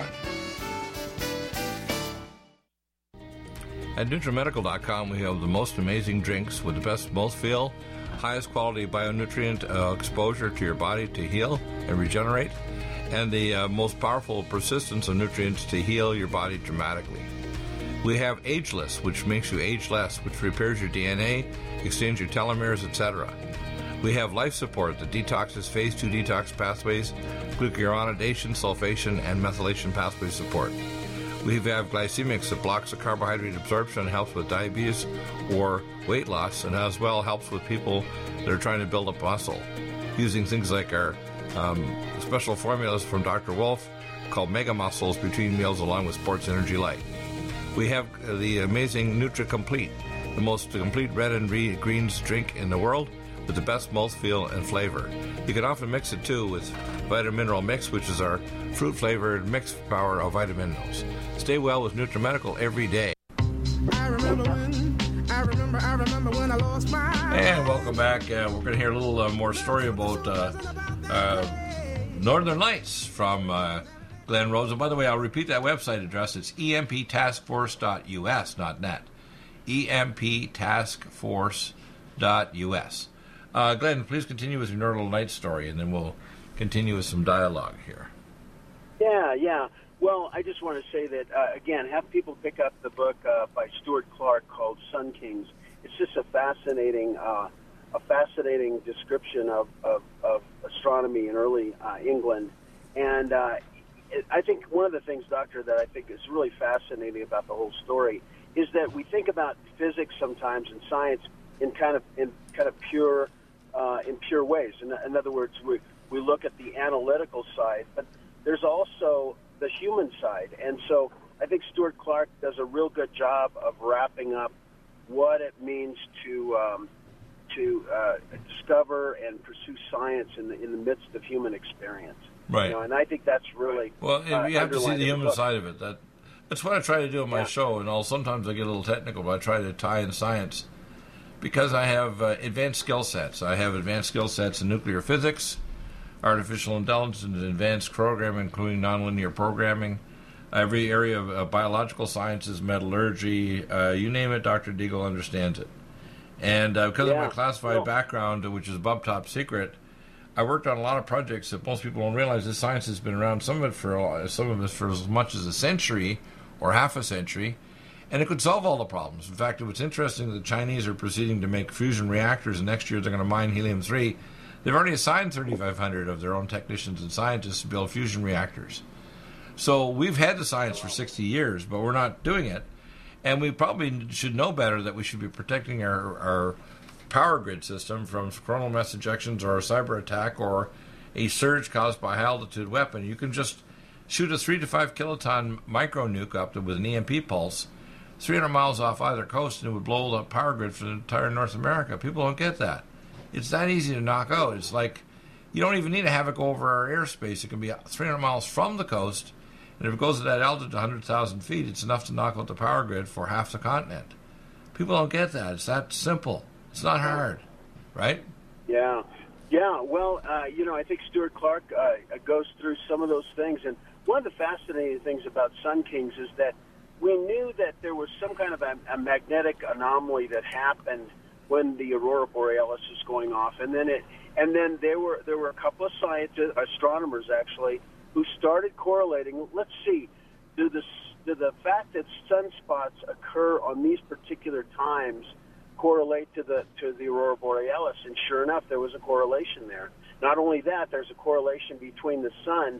At NutriMedical.com, we have the most amazing drinks with the best mouthfeel, highest quality bionutrient exposure to your body to heal and regenerate, and the most powerful persistence of nutrients to heal your body dramatically. We have Ageless, which makes you age less, which repairs your DNA, extends your telomeres, etc. We have Life Support that detoxes phase 2 detox pathways, glucuronidation, sulfation, and methylation pathway support. We have Glycemics that blocks the carbohydrate absorption and helps with diabetes or weight loss, and as well helps with people that are trying to build up muscle, using things like our special formulas from Dr. Wolf called Mega Muscles between meals along with Sports Energy Light. We have the amazing NutriComplete, the most complete red and greens drink in the world, with the best mouthfeel and flavor. You can often mix it too with Vitamin Mineral Mix, which is our fruit-flavored mixed power of vitamin minerals. Stay well with NutriMedical every day. I remember when I lost my... And welcome back. We're going to hear a little more story about Northern Lights from Glenn Rose. And by the way, I'll repeat that website address. It's emptaskforce.us, not net. emptaskforce.us. Glenn, please continue with your Northern Lights story, and then we'll continue with some dialogue here. Yeah. Well, I just want to say that, again, have people pick up the book by Stuart Clark called Sun Kings. It's just a fascinating description of astronomy in early England. And I think one of the things, Doctor, that I think is really fascinating about the whole story is that we think about physics sometimes and science in kind of pure ways. In other words, we look at the analytical side, but there's also the human side. And so I think Stuart Clark does a real good job of wrapping up what it means to discover and pursue science in the midst of human experience. Right. And I think that's really well. You have to see the human book. side of it. That's what I try to do on my show, and sometimes I get a little technical, but I try to tie in science because I have advanced skill sets. I have advanced skill sets in nuclear physics, artificial intelligence, and advanced programming, including nonlinear programming. Every area of biological sciences, metallurgy, you name it, Dr. Deagle understands it. And because of my classified background, which is above top secret, I worked on a lot of projects that most people don't realize this science has been around, some of it for as much as a century or half a century, and it could solve all the problems. In fact, what's interesting, the Chinese are proceeding to make fusion reactors, and next year they're going to mine helium-3. They've already assigned 3,500 of their own technicians and scientists to build fusion reactors. So we've had the science for 60 years, but we're not doing it. And we probably should know better that we should be protecting our power grid system from coronal mass ejections or a cyber attack or a surge caused by a high-altitude weapon. You can just shoot a 3 to 5 kiloton micro nuke up with an EMP pulse 300 miles off either coast, and it would blow the power grid for the entire North America. People don't get that. It's that easy to knock out. It's like you don't even need to have it go over our airspace. It can be 300 miles from the coast, and if it goes at that altitude, 100,000 feet, it's enough to knock out the power grid for half the continent. People don't get that. It's that simple. It's not hard, right? Yeah. Well, I think Stuart Clark goes through some of those things, and one of the fascinating things about Sun Kings is that we knew that there was some kind of a magnetic anomaly that happened when the aurora borealis was going off, and then there were a couple of scientists, astronomers actually, who started correlating. Let's see, do the fact that sunspots occur on these particular times correlate to the aurora borealis? And sure enough, there was a correlation there. Not only that, there's a correlation between the sun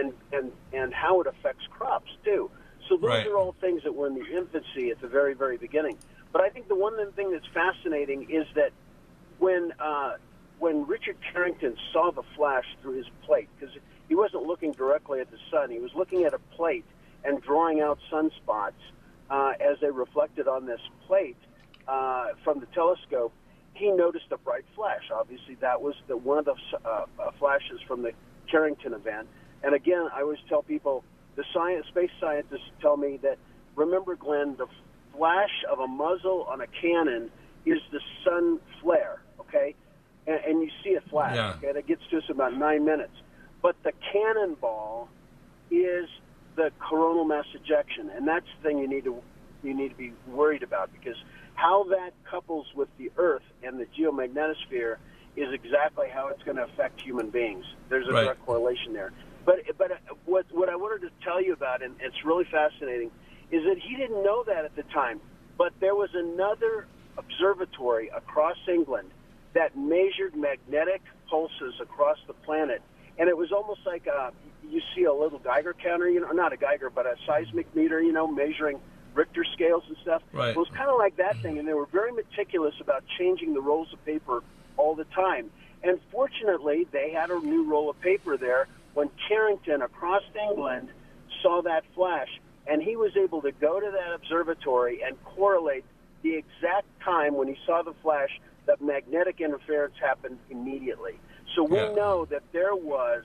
and how it affects crops too. So those are all things that were in the infancy at the very, very beginning. But I think the one thing that's fascinating is that when Richard Carrington saw the flash through his plate, because he wasn't looking directly at the sun, he was looking at a plate and drawing out sunspots as they reflected on this plate from the telescope, he noticed a bright flash. Obviously, that was one of the flashes from the Carrington event. And again, I always tell people, the space scientists tell me that, remember, Glenn, the flash of a muzzle on a cannon is the sun flare, okay? And you see a flash, okay? That gets to us about 9 minutes. But the cannonball is the coronal mass ejection, and that's the thing you need to be worried about, because how that couples with the Earth and the geomagnetosphere is exactly how it's going to affect human beings. There's a direct correlation there. But what I wanted to tell you about, and it's really fascinating, is that he didn't know that at the time. But there was another observatory across England that measured magnetic pulses across the planet, and it was almost like you see a little Geiger counter, not a Geiger, but a seismic meter, measuring Richter scales and stuff. Right. It was kind of like that thing, and they were very meticulous about changing the rolls of paper all the time. And fortunately, they had a new roll of paper there when Carrington across England saw that flash, and he was able to go to that observatory and correlate the exact time when he saw the flash that magnetic interference happened immediately. So we know that there was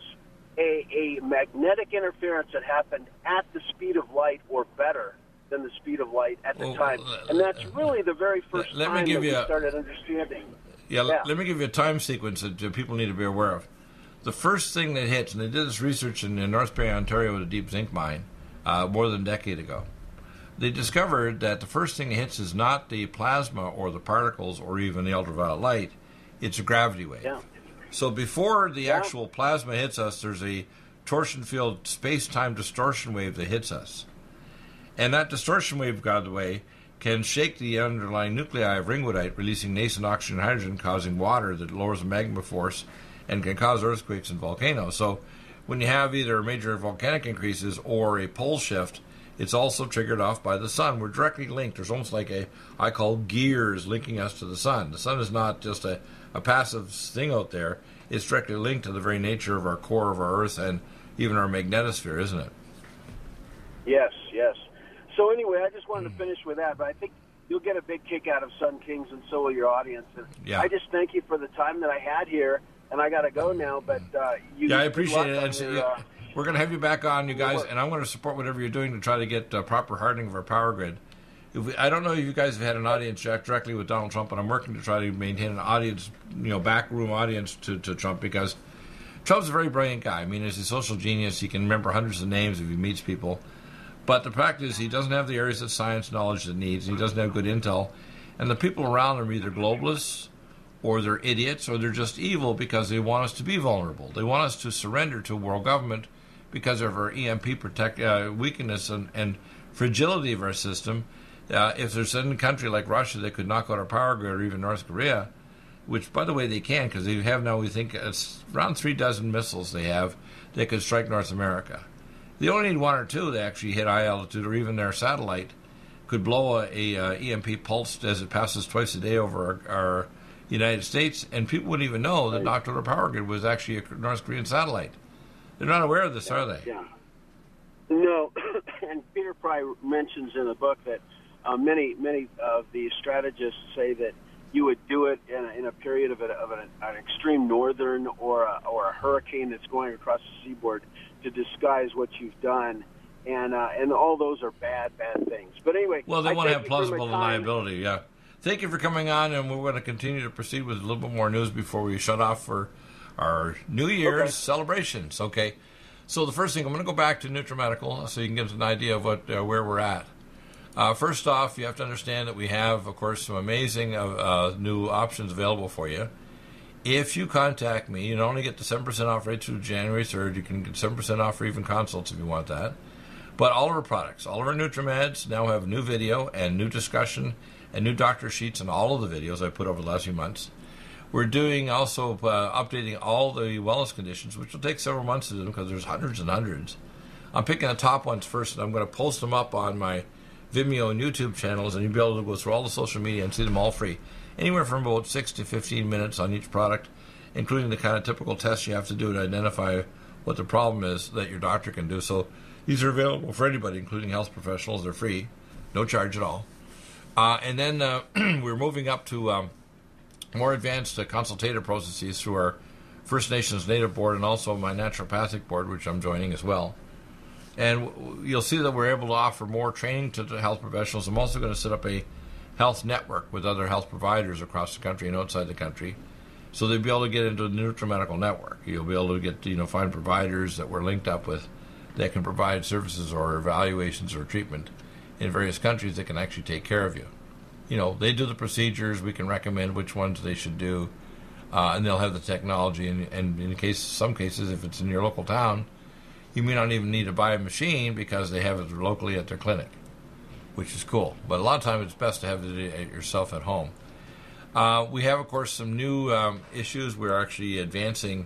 a magnetic interference that happened at the speed of light or better than the speed of light at the time. And that's really the very first time that we started understanding. Let me give you a time sequence that people need to be aware of. The first thing that hits, and they did this research in North Bay, Ontario, with a deep zinc mine more than a decade ago. They discovered that the first thing that hits is not the plasma or the particles or even the ultraviolet light, it's a gravity wave. Yeah. So before the actual plasma hits us, there's a torsion field space-time distortion wave that hits us. And that distortion wave, by the way, can shake the underlying nuclei of ringwoodite, releasing nascent oxygen and hydrogen, causing water that lowers the magma force and can cause earthquakes and volcanoes. So when you have either major volcanic increases or a pole shift, it's also triggered off by the sun. We're directly linked. There's almost like I call gears linking us to the sun. The sun is not just a passive thing out there. It's directly linked to the very nature of our core of our Earth and even our magnetosphere, isn't it? Yes. So anyway, I just wanted to finish with that, but I think you'll get a big kick out of Sun Kings, and so will your audience. And I just thank you for the time that I had here, and I got to go now. But I appreciate it. And we're going to have you back on, you guys, and I'm going to support whatever you're doing to try to get proper hardening of our power grid. I don't know if you guys have had an audience directly with Donald Trump, but I'm working to try to maintain an audience, backroom audience to Trump, because Trump's a very brilliant guy. I mean, he's a social genius. He can remember hundreds of names if he meets people. But the fact is, he doesn't have the areas of science knowledge that he needs. He doesn't have good intel. And the people around him are either globalists, or they're idiots, or they're just evil because they want us to be vulnerable. They want us to surrender to world government because of our EMP weakness and fragility of our system. If there's any country like Russia that could knock out our power grid, or even North Korea, which, by the way, they can, because they have now, we think, it's around 36 missiles they have that could strike North America. They only need one or two to actually hit high altitude, or even their satellite could blow a EMP pulse as it passes twice a day over our United States, and people wouldn't even know that knocked out our power grid was actually a North Korean satellite. They're not aware of this, are they? Yeah. No, and Peter Pry mentions in the book that many of the strategists say that you would do it in a period of an extreme northern or a hurricane that's going across the seaboard to disguise what you've done, and all those are bad things. But anyway, well, they want to have plausible deniability. Yeah. Thank you for coming on, and we're going to continue to proceed with a little bit more news before we shut off for our New Year's celebrations. Okay. So the first thing, I'm going to go back to NutriMedical so you can get an idea of where we're at. First off, you have to understand that we have, of course, some amazing new options available for you. If you contact me, you not only get the 7% off right through January 3rd, you can get 7% off for even consults if you want that. But all of our products, all of our NutriMeds now have new video and new discussion and new doctor sheets in all of the videos I put over the last few months. We're doing also updating all the wellness conditions, which will take several months to do because there's hundreds and hundreds. I'm picking the top ones first, and I'm going to post them up on my Vimeo and YouTube channels, and you'll be able to go through all the social media and see them all free. Anywhere from about 6 to 15 minutes on each product, including the kind of typical tests you have to do to identify what the problem is that your doctor can do. So these are available for anybody, including health professionals. They're free, no charge at all. And then we're moving up to more advanced consultative processes through our First Nations Native Board and also my Naturopathic Board, which I'm joining as well. And you'll see that we're able to offer more training to the health professionals. I'm also going to set up a health network with other health providers across the country and outside the country, so they'll be able to get into the NutriMedical network. You'll be able to get find providers that we're linked up with that can provide services or evaluations or treatment in various countries that can actually take care of you. They do the procedures. We can recommend which ones they should do, and they'll have the technology. And in some cases, if it's in your local town, you may not even need to buy a machine because they have it locally at their clinic, which is cool. But a lot of times it's best to have it yourself at home. We have, of course, some new issues. We're actually advancing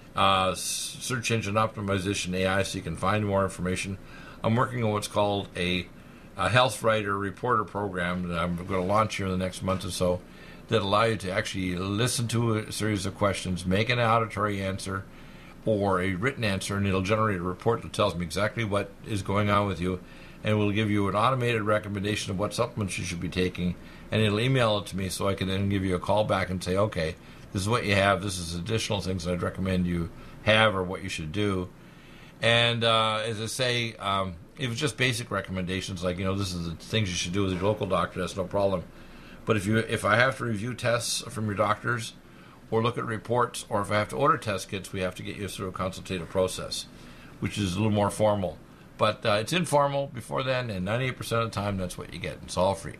search engine optimization AI so you can find more information. I'm working on what's called a health writer reporter program that I'm going to launch here in the next month or so that allow you to actually listen to a series of questions, make an auditory answer or a written answer, and it'll generate a report that tells me exactly what is going on with you, and it will give you an automated recommendation of what supplements you should be taking, and it'll email it to me so I can then give you a call back and say, okay, this is what you have, this is additional things that I'd recommend you have or what you should do. And as I say, if it's just basic recommendations like, this is the things you should do with your local doctor, that's no problem. But if I have to review tests from your doctors or look at reports, or if I have to order test kits, we have to get you through a consultative process, which is a little more formal. But it's informal before then, and 98% of the time, that's what you get. It's all free.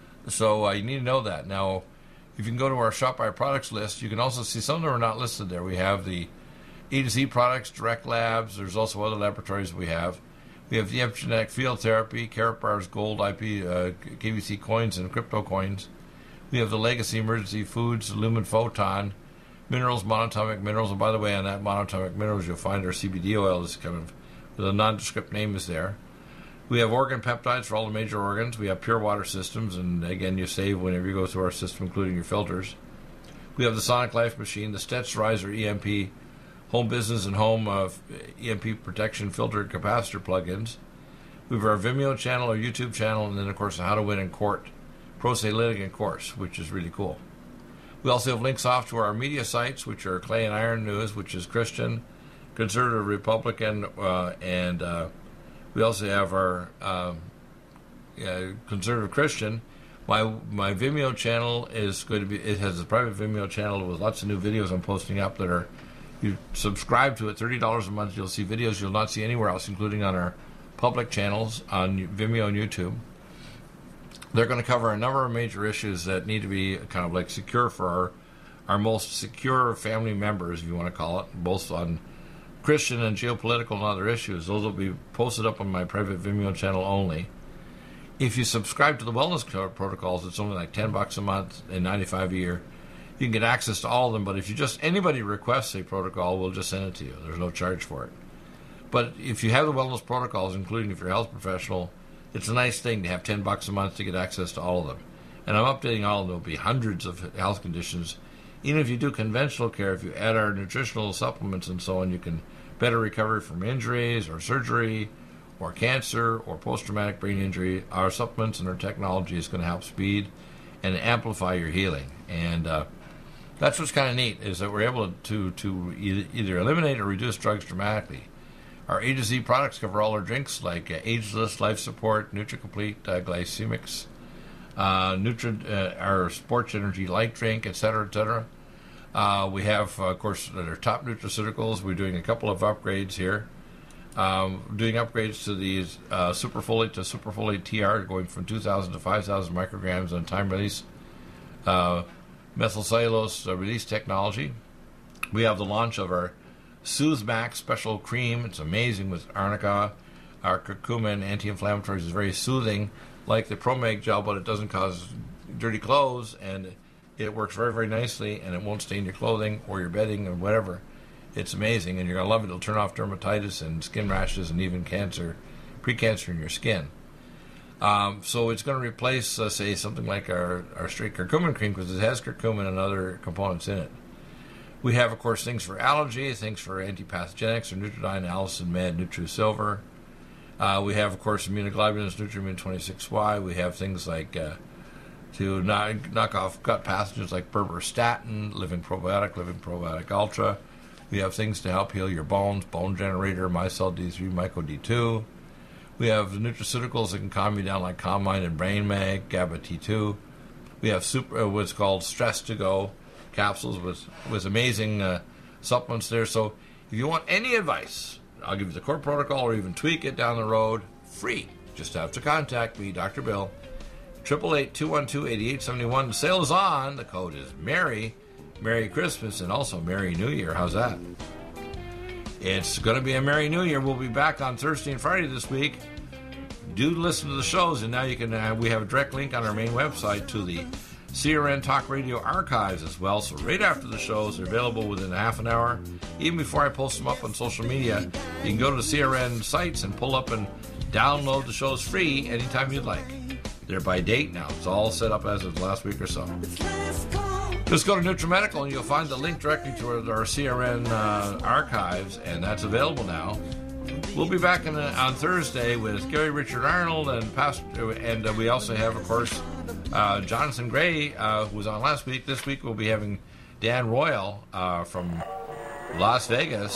So you need to know that. Now, if you can go to our Shop Our Products list, you can also see some of them are not listed there. We have the E to Z products, Direct Labs. There's also other laboratories we have. We have the epigenetic field therapy, Karatbars Gold, IP, KVC coins, and crypto coins. We have the Legacy Emergency Foods, Lumen Photon, minerals, monatomic minerals. And by the way, on that monatomic minerals, you'll find our CBD oil is kind of, with a nondescript name is there. We have organ peptides for all the major organs. We have pure water systems, and again, you save whenever you go through our system, including your filters. We have the Sonic Life machine, the Stetsriser EMP, home business and home EMP protection filter capacitor plugins. We have our Vimeo channel, our YouTube channel, and then, of course, the How to Win in Court Pro Se Litigant course, which is really cool. We also have links off to our media sites, which are Clay and Iron News, which is Christian, conservative, Republican, and we also have our conservative Christian. My Vimeo channel is going to be, it has a private Vimeo channel with lots of new videos I'm posting up that are, you subscribe to it, $30 a month, you'll see videos you'll not see anywhere else, including on our public channels on Vimeo and YouTube. They're going to cover a number of major issues that need to be kind of like secure for our most secure family members, if you want to call it, both on Christian and geopolitical and other issues. Those will be posted up on my private Vimeo channel only. If you subscribe to the wellness protocols, it's only like $10 a month and $95 a year. You can get access to all of them, but if you just, anybody requests a protocol, we'll just send it to you. There's no charge for it. But if you have the wellness protocols, including if you're a health professional, it's a nice thing to have $10 a month to get access to all of them. And I'm updating all of them. There'll be hundreds of health conditions. Even if you do conventional care, if you add our nutritional supplements and so on, you can better recover from injuries or surgery or cancer or post-traumatic brain injury. Our supplements and our technology is going to help speed and amplify your healing. And that's what's kind of neat, is that we're able to either eliminate or reduce drugs dramatically. Our A to Z products cover all our drinks, like Ageless, Life Support, NutriComplete, Glycemics, our Sports Energy Light Drink, etc., etc. We have, of course, our top nutraceuticals. We're doing a couple of upgrades here. Doing upgrades to these Superfolate to Superfolate TR, going from 2,000 to 5,000 micrograms on time-release methylcellulose release technology. We have the launch of our Soothe Max Special Cream. It's amazing with arnica. Our curcumin anti-inflammatories is very soothing, like the ProMag gel, but it doesn't cause dirty clothes, and it works very, very nicely, and it won't stain your clothing or your bedding or whatever. It's amazing, and you're going to love it. It'll turn off dermatitis and skin rashes and even cancer, pre-cancer in your skin. So it's going to replace, say, something like our straight curcumin cream, because it has curcumin and other components in it. We have, of course, things for allergy, things for antipathogenics, or Nutridyne, Allison Med, NutriSilver. We have, of course, immunoglobulins, Nutrimune 26Y. We have things like to knock off gut pathogens like Berberstatin, Living Probiotic Ultra. We have things to help heal your bones, Bone Generator, MyCell D3, Myco D2. We have nutraceuticals that can calm you down, like Calm Mind and Brain Mag, GABA T2. We have what's called Stress to Go capsules with amazing supplements there. So if you want any advice, I'll give you the core protocol or even tweak it down the road, free. Just have to contact me, Dr. Bill, 888-212-8871. The sale is on. The code is Merry Christmas, and also Merry New Year. How's that? It's going to be a Merry New Year. We'll be back on Thursday and Friday this week. Do listen to the shows, and now you can. We have a direct link on our main website to the CRN Talk Radio archives as well. So right after the shows, they're available within a half an hour. Even before I post them up on social media, you can go to the CRN sites and pull up and download the shows free anytime you'd like. They're by date now. It's all set up as of the last week or so. Just go to NutriMedical and you'll find the link directly to our CRN archives, and that's available now. We'll be back on Thursday with Gary Richard Arnold and we also have, of course, Jonathan Gray, who was on last week. This week we'll be having Dan Royal from Las Vegas,